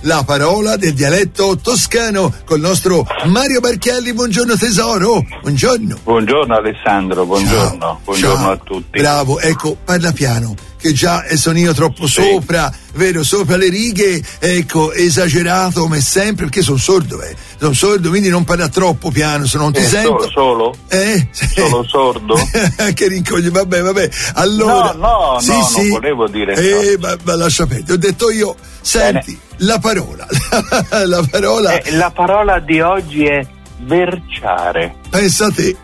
la parola del dialetto toscano col nostro Mario Barchielli. Buongiorno tesoro, buongiorno. Buongiorno Alessandro, buongiorno. Ciao. Buongiorno Ciao. A tutti. Bravo, ecco, parla piano, che già sono io troppo sopra, vero, sopra le righe, ecco, esagerato come sempre, perché sono sordo, quindi non parla troppo piano, se non ti sento. Solo? Solo sordo? Che rincogli, vabbè, allora. No, non volevo dire ma lascia perdere, ho detto io, senti, la parola. La parola di oggi è berciare. Pensa te,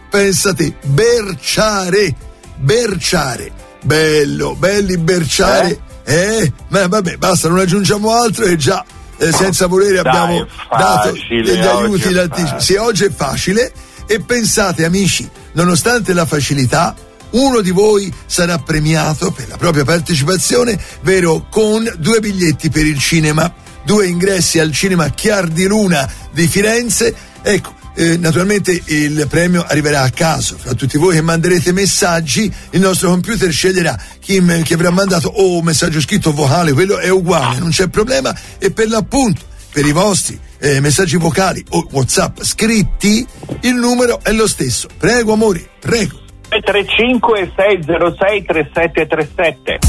berciare. Belli berciare. Ma vabbè, basta, non aggiungiamo altro e già senza volere abbiamo dato degli aiuti in anticipo. Sì, oggi è facile e pensate amici, nonostante la facilità, uno di voi sarà premiato per la propria partecipazione, vero, con 2 biglietti per il cinema, 2 ingressi al cinema Chiar di Luna di Firenze. Ecco, naturalmente il premio arriverà a caso fra tutti voi che manderete messaggi. Il nostro computer sceglierà chi avrà mandato messaggio scritto vocale, quello è uguale, non c'è problema. E per l'appunto, per i vostri messaggi vocali o WhatsApp scritti, il numero è lo stesso. Prego amore, prego. 35 606 3737.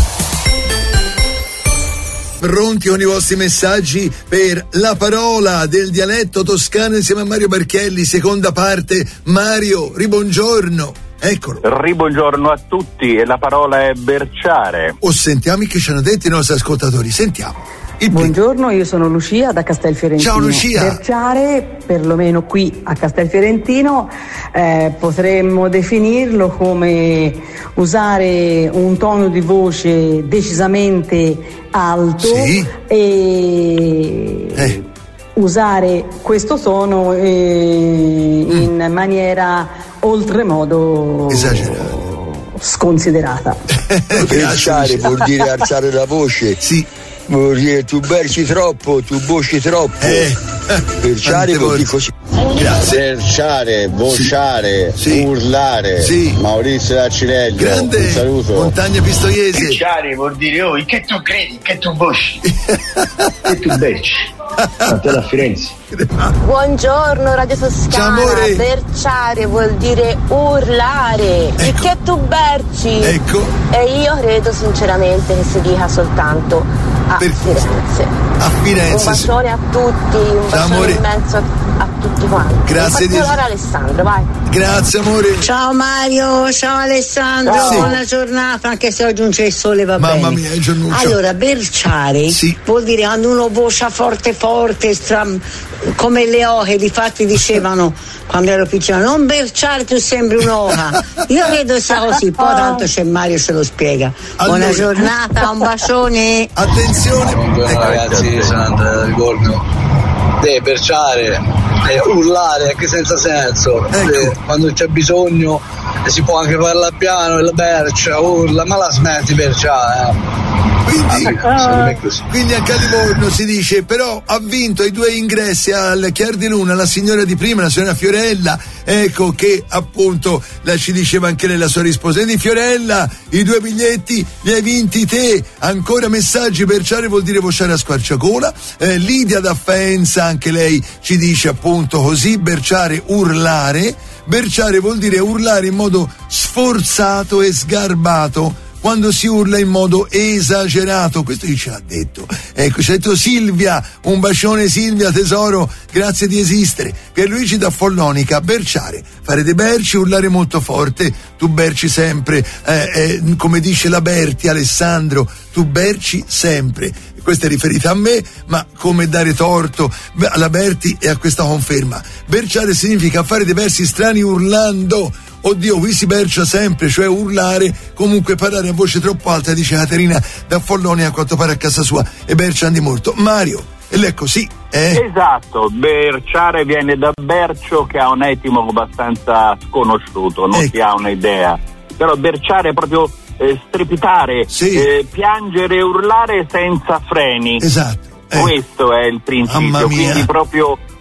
Pronti con i vostri messaggi per la parola del dialetto toscano insieme a Mario Barchielli, seconda parte. Mario, ribuongiorno, eccolo. Ribuongiorno a tutti, e la parola è berciare. Sentiamo che ci hanno detto i nostri ascoltatori, sentiamo. Buongiorno, io sono Lucia da Castelfiorentino. Ciao Lucia. Berciare, perlomeno qui a Castelfiorentino, potremmo definirlo come usare un tono di voce decisamente alto e usare questo tono in maniera oltremodo esagerata, sconsiderata. Berciare vuol dire alzare la voce. Sì. Vuol dire tu berci troppo, tu bosci troppo. Berciare vuol dire così. Grazie. Berciare, vociare, urlare. Sì. Maurizio da Cireggio. Grande. Un saluto. Montagna Pistoiese. Berciare vuol dire che tu credi, che tu bosci, che tu berci. A te da Firenze. Buongiorno Radio Toscana. Berciare vuol dire urlare. Ecco. E che tu berci. Ecco. E io credo sinceramente che si dica soltanto a Firenze. A Firenze. Un bacione a tutti, un bacione immenso a tutti quanti. Grazie in particolare Alessandro, vai. Grazie amore. Ciao Mario, ciao Alessandro, buona giornata, anche se oggi non c'è il sole, va bene. Mamma mia, allora, berciare vuol dire quando uno vocia forte, come le oche, difatti dicevano quando ero piccola, non berciare, tu sembri un'oca. Io credo sia così, poi tanto c'è Mario, ce lo spiega. Allora, buona giornata, un bacione. Attenzione. Buongiorno ragazzi, sono Andrea del Gorgo. Berciare è urlare anche senza senso. Quando c'è bisogno si può anche parlare piano, e la bercia, urla, ma la smetti berciare. Quindi anche a Livorno si dice, però ha vinto i 2 ingressi al Chiar di Luna la signora di prima, la signora Fiorella, ecco che appunto ci diceva anche lei la sua risposta. Di Fiorella, i 2 biglietti li hai vinti te. Ancora messaggi. Berciare vuol dire vociare a squarciagola. Lidia da Faenza, anche lei ci dice appunto così, berciare, urlare. Berciare vuol dire urlare in modo sforzato e sgarbato, quando si urla in modo esagerato. Questo chi ce l'ha detto? Ecco, c'è detto Silvia, un bacione Silvia tesoro, grazie di esistere. Pierluigi da Follonica, berciare, fare dei berci, urlare molto forte, tu berci sempre, come dice la Berti, Alessandro, tu berci sempre. Questa è riferita a me, ma come dare torto alla Berti e a questa conferma. Berciare significa fare dei versi strani urlando. Oddio, qui si bercia sempre, cioè urlare, comunque parlare a voce troppo alta, dice Caterina da Follonia, a quanto pare a casa sua, e berciano di molto. Mario, e lei è così, Esatto, berciare viene da bercio, che ha un etimo abbastanza sconosciuto, non si ha un'idea. Però berciare è proprio strepitare, piangere e urlare senza freni. Esatto. Questo è il principio, quindi proprio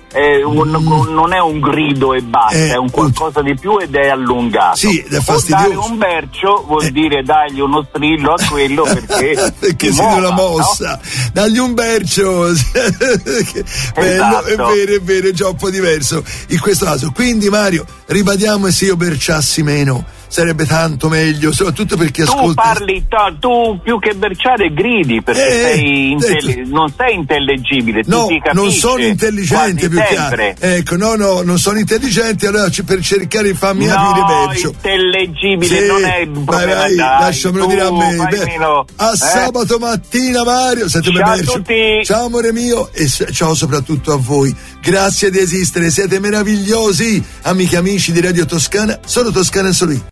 non è un grido e basta, è un qualcosa di più ed è allungato. Sì, è fastidioso. Dare un bercio vuol dire dargli uno strillo a quello perché si muova, la mossa, no? Dagli un bercio. Bello, esatto. È vero, è già un po' diverso in questo caso. Quindi Mario, ribadiamo, e se io berciassi meno sarebbe tanto meglio, soprattutto perché tu più che berciare gridi, perché non sei intellegibile, no, tu ti capisci, non sono intelligente più sempre. Che ecco, no, non sono intelligente, allora per cercare di farmi capire bercio. Intellegibile non è il problema. Vai, lasciamelo dire a me. Sabato mattina, Mario. Ciao a tutti. Ciao amore mio, e ciao soprattutto a voi. Grazie di esistere, siete meravigliosi, amiche e amici di Radio Toscana, sono Toscana e solo io.